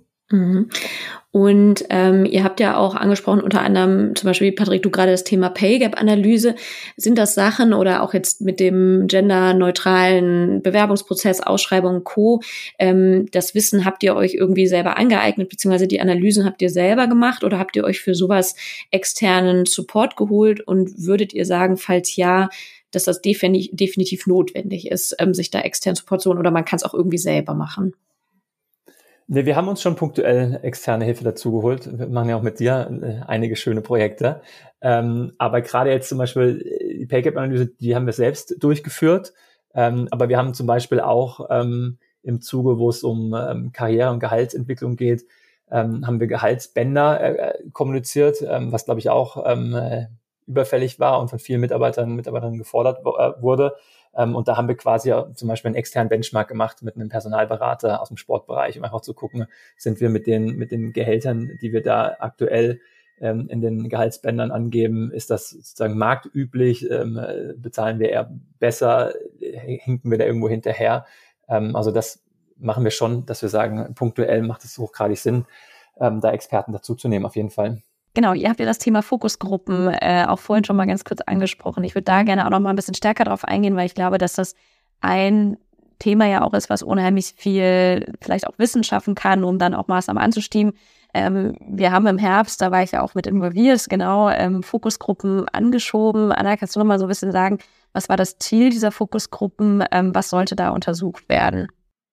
Und ihr habt ja auch angesprochen, unter anderem zum Beispiel, Patrick, du gerade das Thema Pay Gap Analyse. Sind das Sachen oder auch jetzt mit dem genderneutralen Bewerbungsprozess, Ausschreibung Co., das Wissen habt ihr euch irgendwie selber angeeignet, beziehungsweise die Analysen habt ihr selber gemacht oder habt ihr euch für sowas externen Support geholt? Und würdet ihr sagen, falls ja, dass das definitiv notwendig ist, sich da extern Support zu holen, oder man kann es auch irgendwie selber machen? Nee, wir haben uns schon punktuell externe Hilfe dazu geholt. Wir machen ja auch mit dir einige schöne Projekte. Aber gerade jetzt zum Beispiel die Pay Gap Analyse, die haben wir selbst durchgeführt. Aber wir haben zum Beispiel auch im Zuge, wo es um Karriere- und Gehaltsentwicklung geht, haben wir Gehaltsbänder kommuniziert, was glaube ich auch überfällig war und von vielen Mitarbeitern gefordert wurde. Und da haben wir quasi zum Beispiel einen externen Benchmark gemacht mit einem Personalberater aus dem Sportbereich, um einfach zu gucken, sind wir mit den Gehältern, die wir da aktuell in den Gehaltsbändern angeben, ist das sozusagen marktüblich, bezahlen wir eher besser, hinken wir da irgendwo hinterher. Also das machen wir schon, dass wir sagen, punktuell macht es hochgradig Sinn, da Experten dazu zu nehmen, auf jeden Fall. Genau, ihr habt ja das Thema Fokusgruppen auch vorhin schon mal ganz kurz angesprochen. Ich würde da gerne auch noch mal ein bisschen stärker drauf eingehen, weil ich glaube, dass das ein Thema ja auch ist, was unheimlich viel vielleicht auch Wissen schaffen kann, um dann auch Maßnahmen anzuschieben. Wir haben im Herbst, da war ich ja auch mit involviert, genau, Fokusgruppen angeschoben. Anna, kannst du noch mal so ein bisschen sagen, was war das Ziel dieser Fokusgruppen? Was sollte da untersucht werden?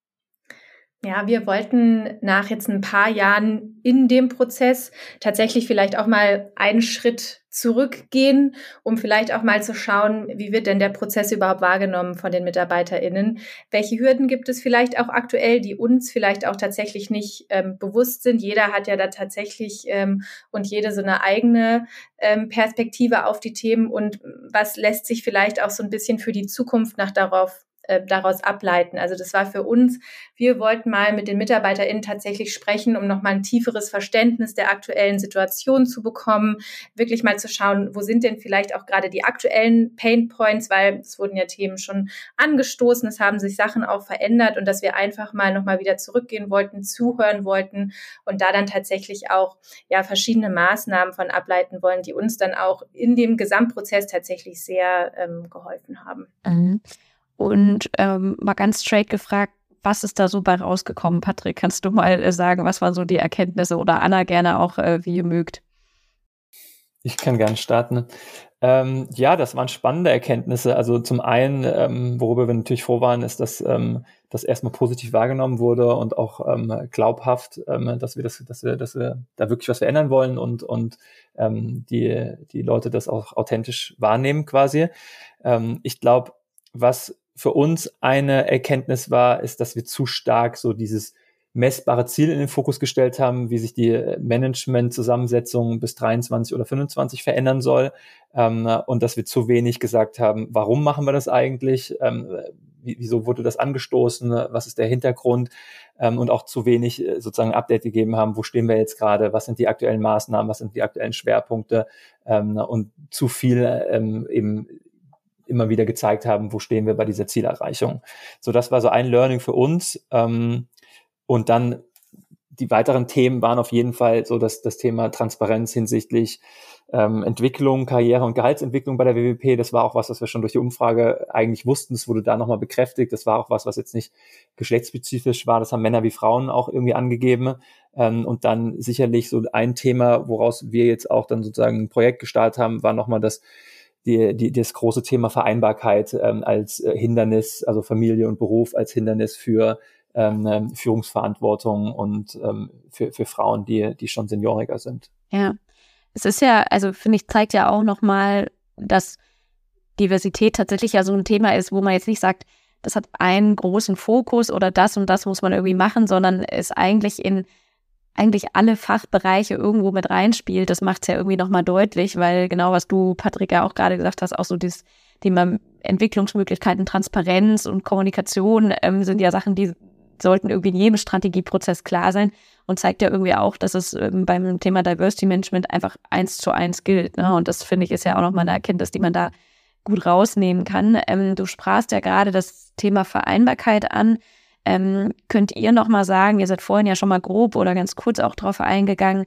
Ja, wir wollten nach jetzt ein paar Jahren in dem Prozess tatsächlich vielleicht auch mal einen Schritt zurückgehen, um vielleicht auch mal zu schauen, wie wird denn der Prozess überhaupt wahrgenommen von den MitarbeiterInnen? Welche Hürden gibt es vielleicht auch aktuell, die uns vielleicht auch tatsächlich nicht bewusst sind? Jeder hat ja da tatsächlich und jede so eine eigene Perspektive auf die Themen, und was lässt sich vielleicht auch so ein bisschen für die Zukunft daraus ableiten. Also das war für uns, wir wollten mal mit den MitarbeiterInnen tatsächlich sprechen, um nochmal ein tieferes Verständnis der aktuellen Situation zu bekommen, wirklich mal zu schauen, wo sind denn vielleicht auch gerade die aktuellen Pain Points, weil es wurden ja Themen schon angestoßen, es haben sich Sachen auch verändert, und dass wir einfach mal nochmal wieder zurückgehen wollten, zuhören wollten und da dann tatsächlich auch verschiedene Maßnahmen von ableiten wollen, die uns dann auch in dem Gesamtprozess tatsächlich sehr geholfen haben. Und mal ganz straight gefragt, was ist da so bei rausgekommen? Patrick, kannst du mal sagen, was waren so die Erkenntnisse, oder Anna gerne auch, wie ihr mögt? Ich kann gerne starten. Das waren spannende Erkenntnisse. Also zum einen, worüber wir natürlich froh waren, ist, dass das erstmal positiv wahrgenommen wurde und auch glaubhaft, dass wir da wirklich was verändern wollen und die Leute das auch authentisch wahrnehmen quasi. Ich glaube, was für uns eine Erkenntnis war, ist, dass wir zu stark so dieses messbare Ziel in den Fokus gestellt haben, wie sich die Management-Zusammensetzung bis 23 oder 25 verändern soll, und dass wir zu wenig gesagt haben, warum machen wir das eigentlich, wieso wurde das angestoßen, was ist der Hintergrund, und auch zu wenig sozusagen Update gegeben haben, wo stehen wir jetzt gerade, was sind die aktuellen Maßnahmen, was sind die aktuellen Schwerpunkte, und zu viel eben immer wieder gezeigt haben, wo stehen wir bei dieser Zielerreichung. So, das war so ein Learning für uns. Und dann die weiteren Themen waren auf jeden Fall so, dass das Thema Transparenz hinsichtlich Entwicklung, Karriere und Gehaltsentwicklung bei der WWP, das war auch was wir schon durch die Umfrage eigentlich wussten. Das wurde da nochmal bekräftigt. Das war auch was jetzt nicht geschlechtsspezifisch war. Das haben Männer wie Frauen auch irgendwie angegeben. Und dann sicherlich so ein Thema, woraus wir jetzt auch dann sozusagen ein Projekt gestartet haben, war nochmal das große Thema Vereinbarkeit als Hindernis, also Familie und Beruf als Hindernis für Führungsverantwortung und für Frauen, die schon senioriger sind. Ja, es ist ja, also finde ich, zeigt ja auch nochmal, dass Diversität tatsächlich ja so ein Thema ist, wo man jetzt nicht sagt, das hat einen großen Fokus oder das und das muss man irgendwie machen, sondern es eigentlich in alle Fachbereiche irgendwo mit reinspielt. Das macht es ja irgendwie nochmal deutlich, weil genau was du, Patrick, ja auch gerade gesagt hast, auch so dieses Thema Entwicklungsmöglichkeiten, Transparenz und Kommunikation sind ja Sachen, die sollten irgendwie in jedem Strategieprozess klar sein und zeigt ja irgendwie auch, dass es beim Thema Diversity Management einfach 1:1 gilt. Ne? Und das, finde ich, ist ja auch nochmal eine Erkenntnis, die man da gut rausnehmen kann. Du sprachst ja gerade das Thema Vereinbarkeit an. Könnt ihr nochmal sagen, ihr seid vorhin ja schon mal grob oder ganz kurz auch drauf eingegangen,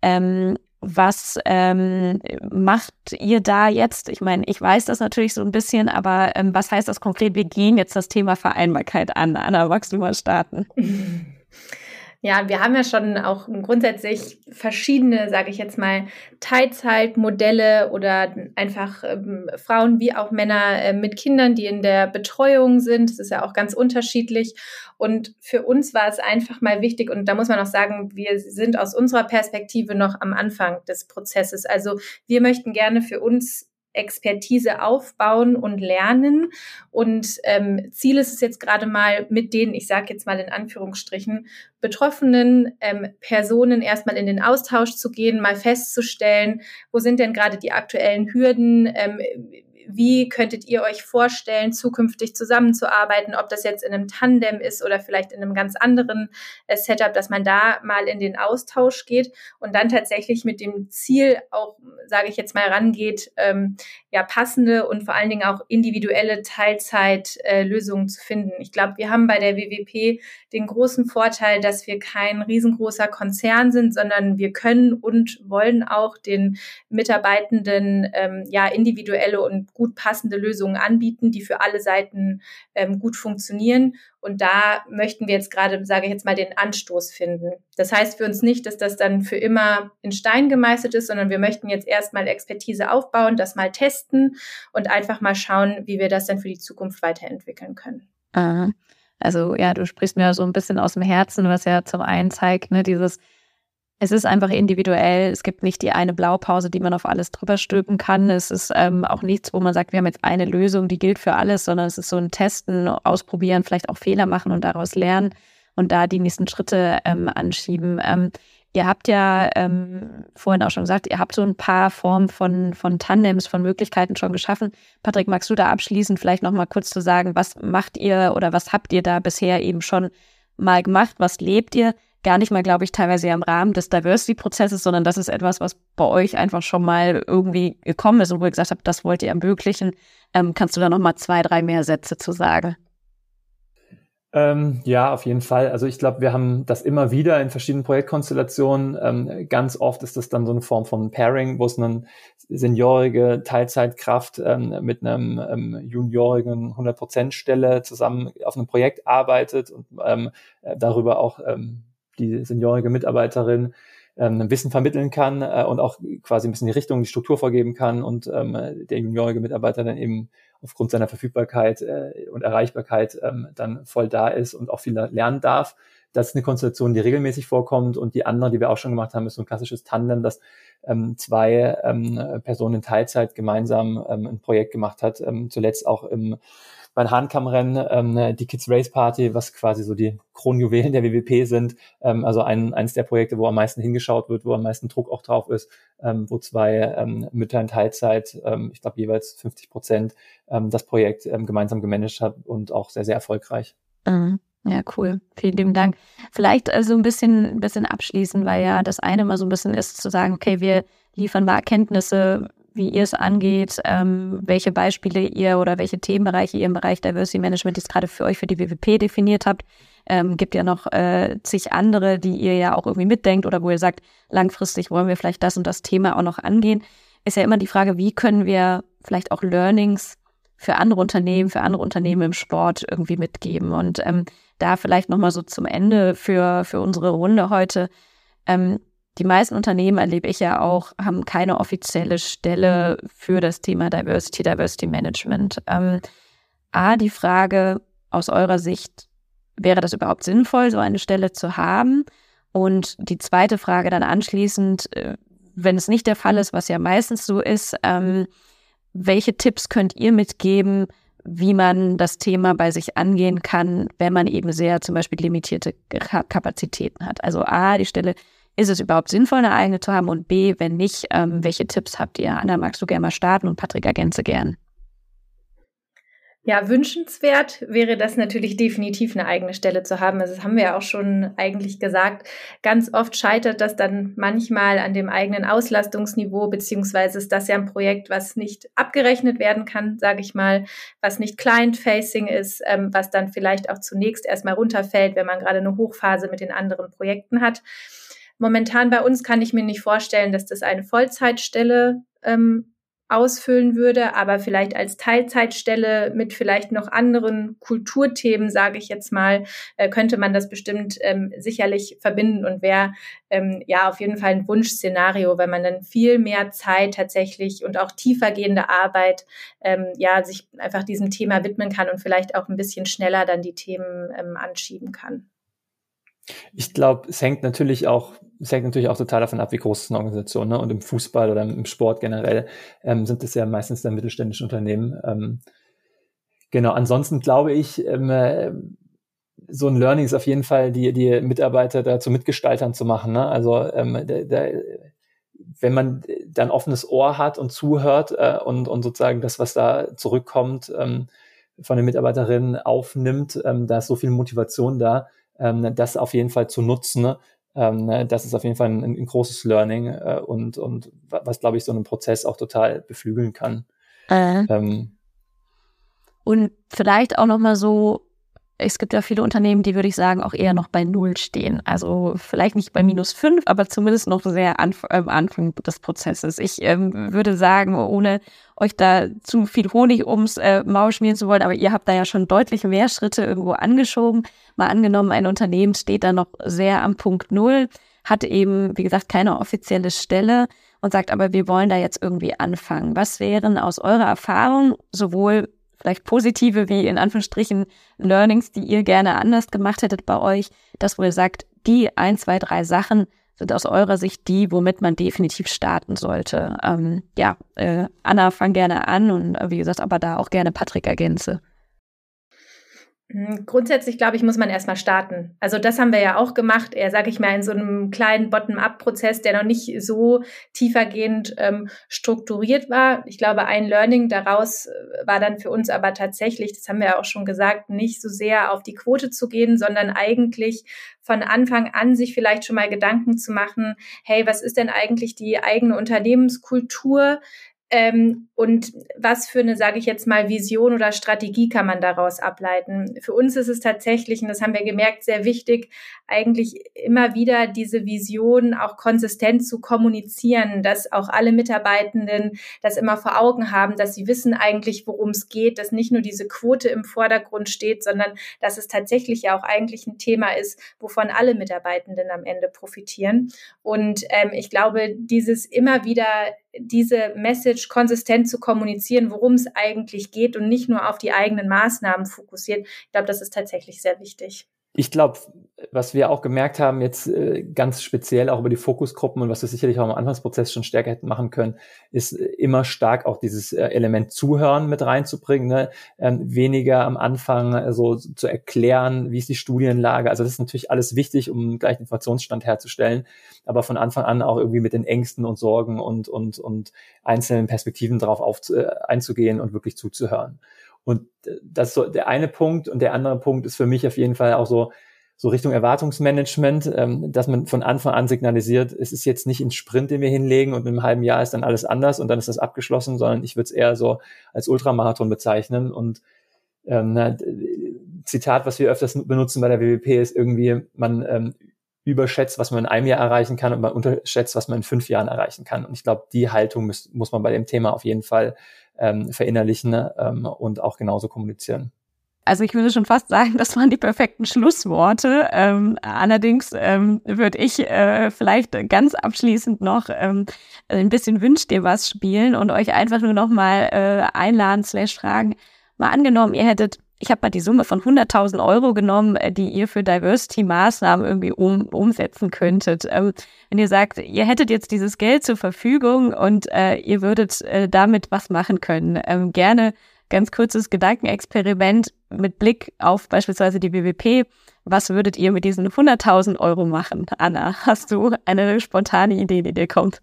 was macht ihr da jetzt? Ich meine, ich weiß das natürlich so ein bisschen, aber was heißt das konkret? Wir gehen jetzt das Thema Vereinbarkeit an. Anna, magst du mal starten? Ja, wir haben ja schon auch grundsätzlich verschiedene, sage ich jetzt mal, Teilzeitmodelle oder einfach Frauen wie auch Männer mit Kindern, die in der Betreuung sind. Das ist ja auch ganz unterschiedlich. Und für uns war es einfach mal wichtig, und da muss man auch sagen, wir sind aus unserer Perspektive noch am Anfang des Prozesses. Also wir möchten gerne für uns Expertise aufbauen und lernen. Und Ziel ist es jetzt gerade mal mit den, ich sage jetzt mal in Anführungsstrichen, betroffenen Personen erstmal in den Austausch zu gehen, mal festzustellen, wo sind denn gerade die aktuellen Hürden, wie könntet ihr euch vorstellen, zukünftig zusammenzuarbeiten, ob das jetzt in einem Tandem ist oder vielleicht in einem ganz anderen Setup, dass man da mal in den Austausch geht und dann tatsächlich mit dem Ziel auch, sage ich jetzt mal, rangeht, passende und vor allen Dingen auch individuelle Teilzeitlösungen zu finden. Ich glaube, wir haben bei der WWP den großen Vorteil, dass wir kein riesengroßer Konzern sind, sondern wir können und wollen auch den Mitarbeitenden individuelle und gut passende Lösungen anbieten, die für alle Seiten gut funktionieren. Und da möchten wir jetzt gerade, sage ich jetzt mal, den Anstoß finden. Das heißt für uns nicht, dass das dann für immer in Stein gemeißelt ist, sondern wir möchten jetzt erstmal Expertise aufbauen, das mal testen und einfach mal schauen, wie wir das dann für die Zukunft weiterentwickeln können. Aha. Also ja, du sprichst mir so ein bisschen aus dem Herzen, was ja zum einen zeigt, ne, es ist einfach individuell, es gibt nicht die eine Blaupause, die man auf alles drüber stülpen kann. Es ist auch nichts, wo man sagt, wir haben jetzt eine Lösung, die gilt für alles, sondern es ist so ein Testen, ausprobieren, vielleicht auch Fehler machen und daraus lernen und da die nächsten Schritte anschieben. Ihr habt ja vorhin auch schon gesagt, ihr habt so ein paar Formen von Tandems, von Möglichkeiten schon geschaffen. Patrick, magst du da abschließend vielleicht nochmal kurz zu sagen, was macht ihr oder was habt ihr da bisher eben schon mal gemacht? Was lebt ihr? Gar nicht mal, glaube ich, teilweise ja im Rahmen des Diversity-Prozesses, sondern das ist etwas, was bei euch einfach schon mal irgendwie gekommen ist und wo ihr gesagt habt, das wollt ihr ermöglichen. Kannst du da nochmal 2, 3 mehr Sätze zu sagen? Ja, auf jeden Fall. Also ich glaube, wir haben das immer wieder in verschiedenen Projektkonstellationen. Ganz oft ist das dann so eine Form von Pairing, wo es eine seniorige Teilzeitkraft mit einem juniorigen 100%-Stelle zusammen auf einem Projekt arbeitet und darüber auch die seniorige Mitarbeiterin Wissen vermitteln kann und auch quasi ein bisschen die Richtung, die Struktur vorgeben kann und der juniorige Mitarbeiter dann eben aufgrund seiner Verfügbarkeit und Erreichbarkeit dann voll da ist und auch viel lernen darf. Das ist eine Konstellation, die regelmäßig vorkommt, und die andere, die wir auch schon gemacht haben, ist so ein klassisches Tandem, dass 2 Personen in Teilzeit gemeinsam ein Projekt gemacht hat, zuletzt auch bei den Hahnkammrennen, die Kids Race Party, was quasi so die Kronjuwelen der WWP sind, also eins der Projekte, wo am meisten hingeschaut wird, wo am meisten Druck auch drauf ist, wo 2 Mütter in Teilzeit, ich glaube jeweils 50%, das Projekt gemeinsam gemanagt hat und auch sehr, sehr erfolgreich. Ja, cool. Vielen lieben Dank. Vielleicht also ein bisschen abschließen, weil ja das eine mal so ein bisschen ist zu sagen, okay, wir liefern mal Erkenntnisse, wie ihr es angeht, welche Beispiele ihr oder welche Themenbereiche ihr im Bereich Diversity Management jetzt gerade für euch für die WWP definiert habt. Gibt ja noch zig andere, die ihr ja auch irgendwie mitdenkt oder wo ihr sagt, langfristig wollen wir vielleicht das und das Thema auch noch angehen. Ist ja immer die Frage, wie können wir vielleicht auch Learnings für andere Unternehmen im Sport irgendwie mitgeben. Und da vielleicht nochmal so zum Ende für unsere Runde heute. Die meisten Unternehmen, erlebe ich ja auch, haben keine offizielle Stelle für das Thema Diversity Management. Die Frage aus eurer Sicht, wäre das überhaupt sinnvoll, so eine Stelle zu haben? Und die zweite Frage dann anschließend, wenn es nicht der Fall ist, was ja meistens so ist, welche Tipps könnt ihr mitgeben, wie man das Thema bei sich angehen kann, wenn man eben sehr zum Beispiel limitierte Kapazitäten hat? Also A, die Stelle, ist es überhaupt sinnvoll, eine eigene zu haben? Und B, wenn nicht, welche Tipps habt ihr? Anna, magst du gerne mal starten und Patrick ergänze gern. Ja, wünschenswert wäre das natürlich definitiv, eine eigene Stelle zu haben. Also das haben wir ja auch schon eigentlich gesagt. Ganz oft scheitert das dann manchmal an dem eigenen Auslastungsniveau, beziehungsweise ist das ja ein Projekt, was nicht abgerechnet werden kann, sage ich mal, was nicht client-facing ist, was dann vielleicht auch zunächst erstmal runterfällt, wenn man gerade eine Hochphase mit den anderen Projekten hat. Momentan bei uns kann ich mir nicht vorstellen, dass das eine Vollzeitstelle ausfüllen würde, aber vielleicht als Teilzeitstelle mit vielleicht noch anderen Kulturthemen, sage ich jetzt mal, könnte man das bestimmt sicherlich verbinden und wäre auf jeden Fall ein Wunschszenario, wenn man dann viel mehr Zeit tatsächlich und auch tiefergehende Arbeit sich einfach diesem Thema widmen kann und vielleicht auch ein bisschen schneller dann die Themen anschieben kann. Ich glaube, es hängt natürlich auch total davon ab, wie groß ist eine Organisation, ne? Und im Fußball oder im Sport generell sind es ja meistens dann mittelständische Unternehmen. Genau, ansonsten glaube ich, so ein Learning ist auf jeden Fall, die Mitarbeiter dazu Mitgestaltern zu machen, ne? Also wenn man dann offenes Ohr hat und zuhört und sozusagen das, was da zurückkommt, von den Mitarbeiterinnen aufnimmt, da ist so viel Motivation da, das auf jeden Fall zu nutzen. Das ist auf jeden Fall ein großes Learning und was, glaube ich, so einen Prozess auch total beflügeln kann. Und vielleicht auch nochmal so, es gibt ja viele Unternehmen, die, würde ich sagen, auch eher noch bei Null stehen. Also vielleicht nicht bei -5, aber zumindest noch sehr am Anfang des Prozesses. Ich würde sagen, ohne euch da zu viel Honig ums Maul schmieren zu wollen, aber ihr habt da ja schon deutlich mehr Schritte irgendwo angeschoben. Mal angenommen, ein Unternehmen steht da noch sehr am Punkt Null, hat eben, wie gesagt, keine offizielle Stelle und sagt, aber wir wollen da jetzt irgendwie anfangen. Was wären aus eurer Erfahrung sowohl vielleicht positive wie in Anführungsstrichen Learnings, die ihr gerne anders gemacht hättet bei euch, das wo ihr sagt, die 1, 2, 3 Sachen sind aus eurer Sicht die, womit man definitiv starten sollte. Anna, fang gerne an und wie gesagt, aber da auch gerne Patrick ergänze. Grundsätzlich, glaube ich, muss man erstmal starten. Also das haben wir ja auch gemacht, sage ich mal, in so einem kleinen Bottom-up-Prozess, der noch nicht so tiefergehend strukturiert war. Ich glaube, ein Learning daraus war dann für uns aber tatsächlich, das haben wir ja auch schon gesagt, nicht so sehr auf die Quote zu gehen, sondern eigentlich von Anfang an sich vielleicht schon mal Gedanken zu machen, hey, was ist denn eigentlich die eigene Unternehmenskultur? Und was für eine, sage ich jetzt mal, Vision oder Strategie kann man daraus ableiten? Für uns ist es tatsächlich, und das haben wir gemerkt, sehr wichtig, eigentlich immer wieder diese Vision auch konsistent zu kommunizieren, dass auch alle Mitarbeitenden das immer vor Augen haben, dass sie wissen eigentlich, worum es geht, dass nicht nur diese Quote im Vordergrund steht, sondern dass es tatsächlich ja auch eigentlich ein Thema ist, wovon alle Mitarbeitenden am Ende profitieren. Und ich glaube, diese Message konsistent zu kommunizieren, worum es eigentlich geht und nicht nur auf die eigenen Maßnahmen fokussiert. Ich glaube, das ist tatsächlich sehr wichtig. Ich glaube, was wir auch gemerkt haben, jetzt ganz speziell auch über die Fokusgruppen und was wir sicherlich auch im Anfangsprozess schon stärker hätten machen können, ist immer stark auch dieses Element Zuhören mit reinzubringen, ne? Weniger am Anfang so zu erklären, wie ist die Studienlage. Also das ist natürlich alles wichtig, um gleich den Informationsstand herzustellen, aber von Anfang an auch irgendwie mit den Ängsten und Sorgen und einzelnen Perspektiven darauf einzugehen und wirklich zuzuhören. Und das ist so der eine Punkt. Und der andere Punkt ist für mich auf jeden Fall auch so so Richtung Erwartungsmanagement, dass man von Anfang an signalisiert, es ist jetzt nicht ein Sprint, den wir hinlegen und in einem halben Jahr ist dann alles anders und dann ist das abgeschlossen, sondern ich würde es eher so als Ultramarathon bezeichnen. Und Zitat, was wir öfters benutzen bei der WWP, ist irgendwie, man überschätzt, was man in einem Jahr erreichen kann und man unterschätzt, was man in 5 Jahren erreichen kann. Und ich glaube, die Haltung muss man bei dem Thema auf jeden Fall verinnerlichen und auch genauso kommunizieren. Also ich würde schon fast sagen, das waren die perfekten Schlussworte. Allerdings würde ich vielleicht ganz abschließend noch ein bisschen Wünsch dir was spielen und euch einfach nur noch mal einladen / fragen. Mal angenommen, ich habe mal die Summe von 100.000 € genommen, die ihr für Diversity-Maßnahmen irgendwie umsetzen könntet. Wenn ihr sagt, ihr hättet jetzt dieses Geld zur Verfügung und ihr würdet damit was machen können, gerne ganz kurzes Gedankenexperiment mit Blick auf beispielsweise die WWP. Was würdet ihr mit diesen 100.000 € machen? Anna, hast du eine spontane Idee, die dir kommt?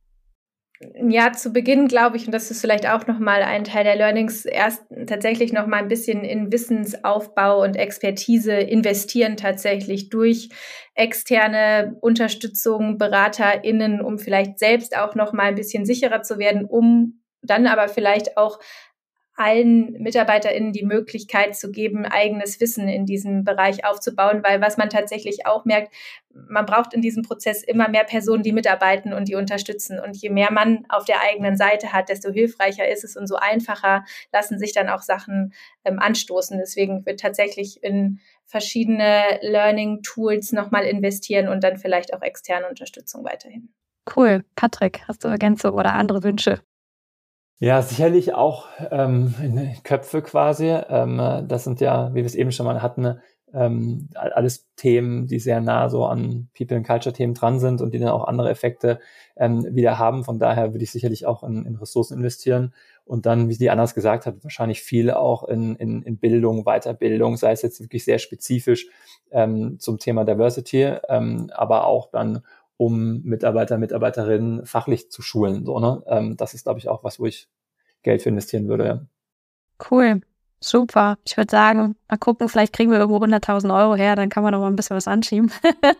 Ja, zu Beginn glaube ich, und das ist vielleicht auch nochmal ein Teil der Learnings, erst tatsächlich nochmal ein bisschen in Wissensaufbau und Expertise investieren, tatsächlich durch externe Unterstützung, BeraterInnen, um vielleicht selbst auch nochmal ein bisschen sicherer zu werden, um dann aber vielleicht auch allen MitarbeiterInnen die Möglichkeit zu geben, eigenes Wissen in diesem Bereich aufzubauen, weil was man tatsächlich auch merkt, man braucht in diesem Prozess immer mehr Personen, die mitarbeiten und die unterstützen. Und je mehr man auf der eigenen Seite hat, desto hilfreicher ist es und so einfacher lassen sich dann auch Sachen anstoßen. Deswegen wird tatsächlich in verschiedene Learning-Tools nochmal investieren und dann vielleicht auch externe Unterstützung weiterhin. Cool. Patrick, hast du Ergänzungen oder andere Wünsche? Ja, sicherlich auch Köpfe quasi. Das sind ja, wie wir es eben schon mal hatten, alles Themen, die sehr nah so an People and Culture Themen dran sind und die dann auch andere Effekte wieder haben. Von daher würde ich sicherlich auch in Ressourcen investieren und dann, wie die Anna gesagt hat, wahrscheinlich viel auch in Bildung, Weiterbildung, sei es jetzt wirklich sehr spezifisch zum Thema Diversity, aber auch dann um Mitarbeiter, Mitarbeiterinnen fachlich zu schulen. So, ne? Das ist, glaube ich, auch was, wo ich Geld für investieren würde. Ja. Cool, super. Ich würde sagen, mal gucken, vielleicht kriegen wir irgendwo 100.000 € her, dann kann man noch mal ein bisschen was anschieben.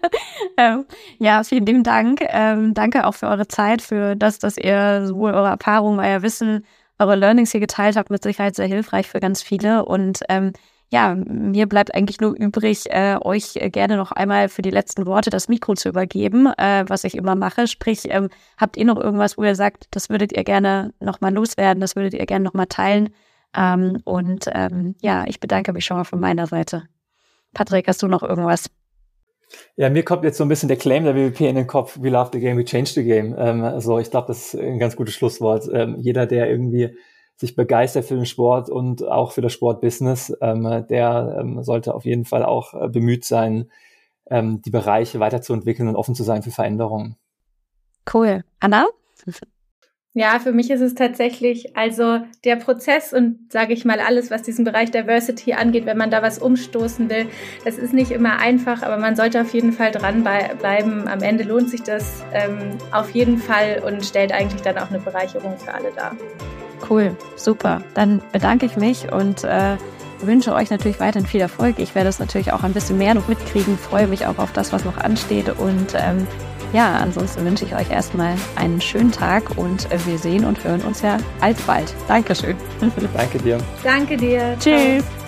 Ja, vielen lieben Dank. Danke auch für eure Zeit, für das, dass ihr sowohl eure Erfahrungen, euer Wissen, eure Learnings hier geteilt habt. Mit Sicherheit sehr hilfreich für ganz viele. Und ja, mir bleibt eigentlich nur übrig, euch gerne noch einmal für die letzten Worte das Mikro zu übergeben, was ich immer mache. Sprich, habt ihr noch irgendwas, wo ihr sagt, das würdet ihr gerne nochmal loswerden, das würdet ihr gerne nochmal teilen? Ja, ich bedanke mich schon mal von meiner Seite. Patrick, hast du noch irgendwas? Ja, mir kommt jetzt so ein bisschen der Claim der WWP in den Kopf, we love the game, we change the game. Also ich glaube, das ist ein ganz gutes Schlusswort. Jeder, der irgendwie sich begeistert für den Sport und auch für das Sportbusiness, der sollte auf jeden Fall auch bemüht sein, die Bereiche weiterzuentwickeln und offen zu sein für Veränderungen. Cool. Anna? Ja, für mich ist es tatsächlich also der Prozess und sage ich mal alles, was diesen Bereich Diversity angeht, wenn man da was umstoßen will, das ist nicht immer einfach, aber man sollte auf jeden Fall dranbleiben. Am Ende lohnt sich das auf jeden Fall und stellt eigentlich dann auch eine Bereicherung für alle dar. Cool, super. Dann bedanke ich mich und wünsche euch natürlich weiterhin viel Erfolg. Ich werde es natürlich auch ein bisschen mehr noch mitkriegen, freue mich auch auf das, was noch ansteht und ja, ansonsten wünsche ich euch erstmal einen schönen Tag und wir sehen und hören uns ja alsbald. Dankeschön. Danke dir. Danke dir. Tschüss. Ciao.